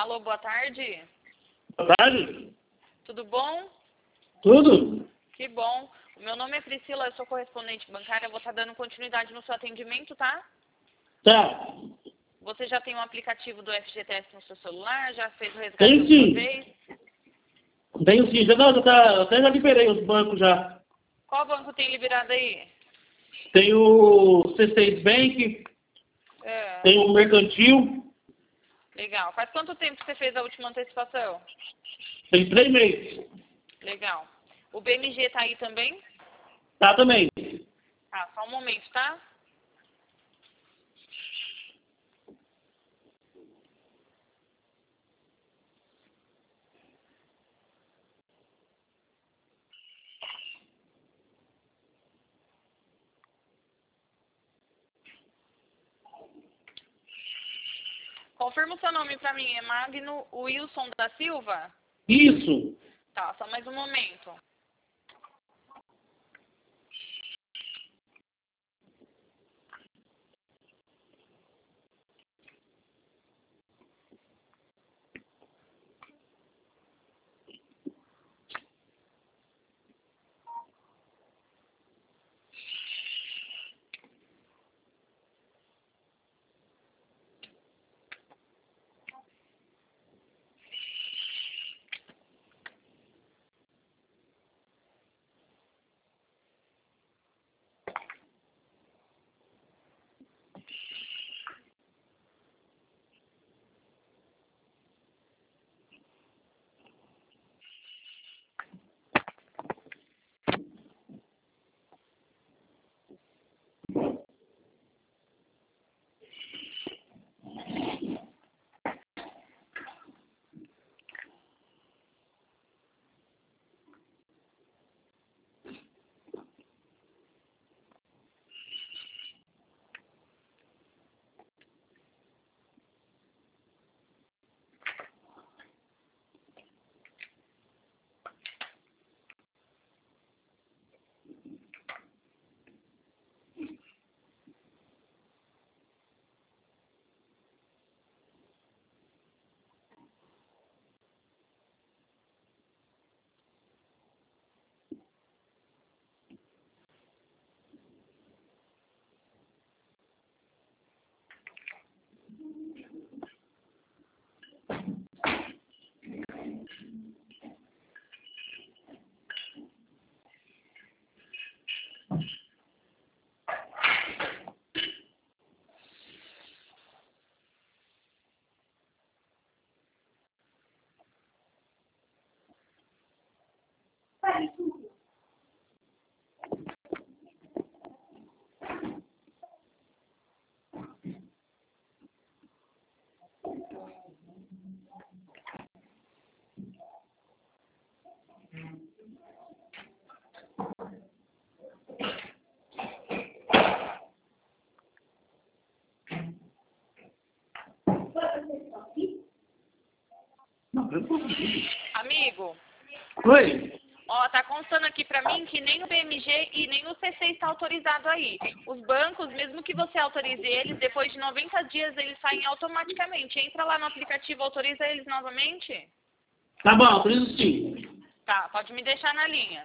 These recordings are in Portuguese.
Alô, boa tarde. Boa tarde. Tudo bom? Tudo? Que bom. O meu nome é Priscila, eu sou correspondente bancária. Eu vou estar dando continuidade no seu atendimento, tá? Tá. Você já tem um aplicativo do FGTS no seu celular? Já fez o resgate Tenho alguma sim. vez? Tenho sim. Já, não, já tá, até já liberei os bancos já. Qual banco tem liberado aí? Tem o C6 Bank, É, tem o Mercantil, legal. Faz quanto tempo que você fez a última antecipação? tem 3 meses. Legal. O BMG tá aí também? Tá também. Tá, só um momento, tá? Confirma o seu nome pra mim. É Magno Wilson da Silva? Isso. Tá, só mais um momento. Amigo, Oi. ó, tá constando aqui pra mim que nem o BMG e nem o C6 está autorizado aí. Os bancos, mesmo que você autorize eles, depois de 90 dias eles saem automaticamente. Entra lá no aplicativo, autoriza eles novamente. Tá bom, autorizo sim. Tá, pode me deixar na linha.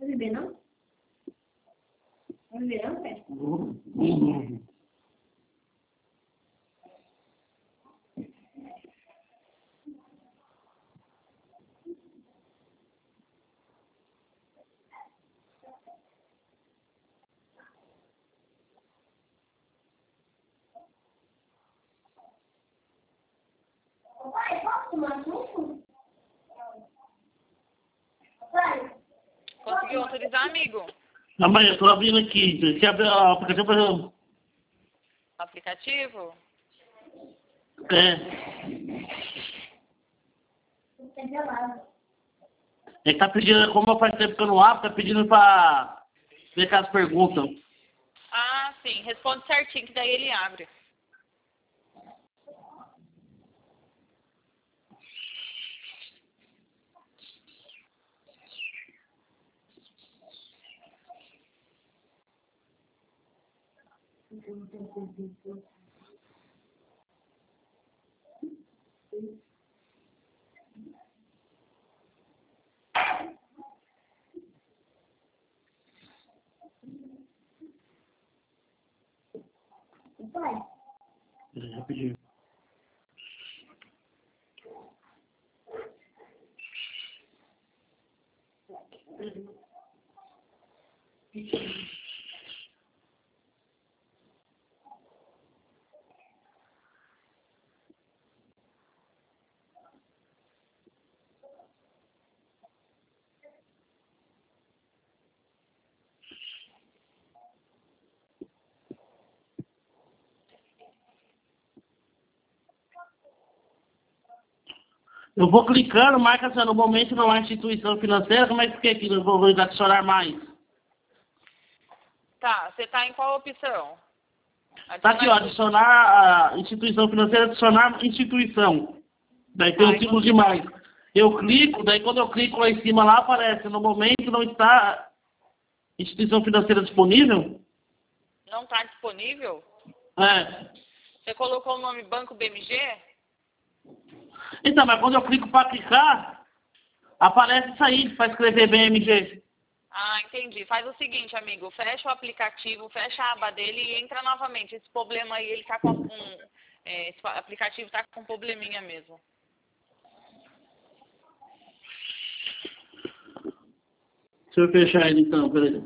Vai beber, não? Vai beber, não, velho? Pai, posso tomar suco? Pai? Conseguiu autorizar, amigo? Não, mãe, eu tô abrindo aqui. Você abre o aplicativo pra... Aplicativo? É. Tá gelado. Ele tá pedindo, como faz tempo que eu não abro, tá pedindo pra ver que as perguntas. Ah, sim. Responde certinho, que daí ele abre. Pai? Rapidinho. Eu vou clicando, marca assim, no momento não há instituição financeira, como é que fica aqui? Eu vou adicionar mais. Tá, você tá em qual opção? Tá aqui, ó, adicionar a instituição financeira, adicionar instituição. Daí tem Tá, um símbolo de mais. Eu clico, daí quando eu clico lá em cima, lá aparece, no momento não está instituição financeira disponível. não tá disponível? É. Você colocou o nome Banco BMG? Então, mas quando eu clico para clicar, aparece isso aí, para escrever BMG. Ah, entendi. Faz o seguinte, amigo. Fecha o aplicativo, fecha a aba dele e entra novamente. Esse problema aí, ele tá com esse aplicativo tá com um probleminha mesmo. Deixa eu fechar ele então, peraí.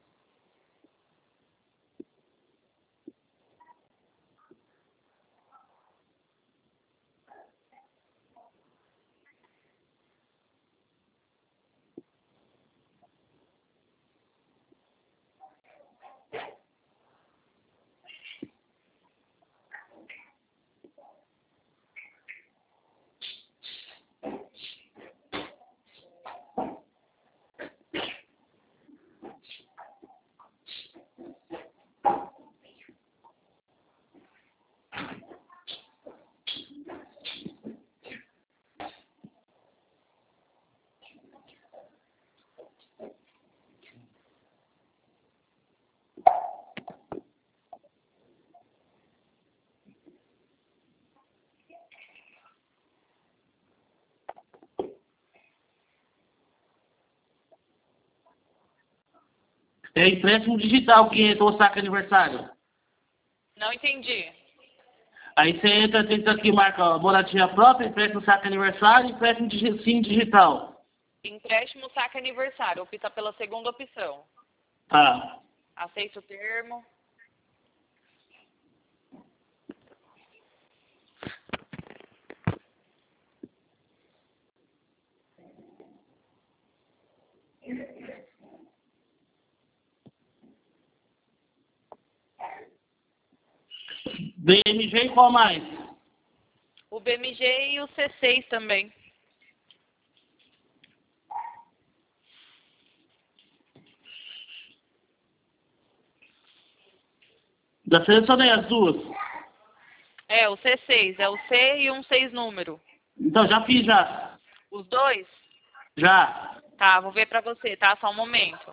É empréstimo digital que entra o saque aniversário. Não entendi. Aí você entra, tem aqui, marca ó, moradia própria, empréstimo saque aniversário, empréstimo sim digital. Empréstimo saque aniversário. Opta pela segunda opção. Tá. Aceita o termo. BMG e qual mais? O BMG e o C6 também. Já selecionei as duas. É, o C6. É o C e um 6 número. Então, já fiz já. Os dois? Já. Tá, vou ver pra você, tá? Só um momento.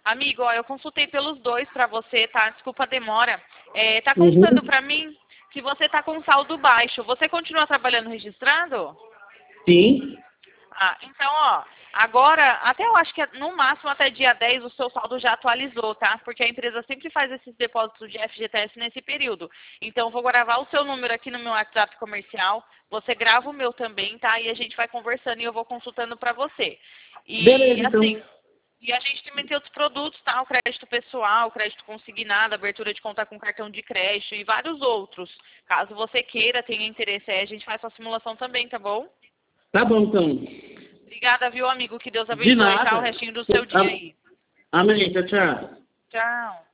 Amigo, ó, eu consultei pelos dois pra você, tá? Desculpa a demora. Tá constando pra mim que você tá com saldo baixo. Você continua trabalhando registrando? Sim. Então, ó, agora, até eu acho que no máximo até dia 10 o seu saldo já atualizou, tá? Porque a empresa sempre faz esses depósitos de FGTS nesse período. Então, eu vou gravar o seu número aqui no meu WhatsApp comercial, você grava o meu também, tá? E a gente vai conversando e eu vou consultando pra você. E, Beleza, assim, então. e a gente também tem outros produtos, tá? O crédito pessoal, o crédito consignado, abertura de conta com cartão de crédito e vários outros. Caso você queira, tenha interesse aí, a gente faz sua simulação também, tá bom? Tá bom, então. Obrigada, viu, amigo? Que Deus De abençoe, tá? O nada. restinho do seu dia aí. Amém. Tchau, tchau. Tchau.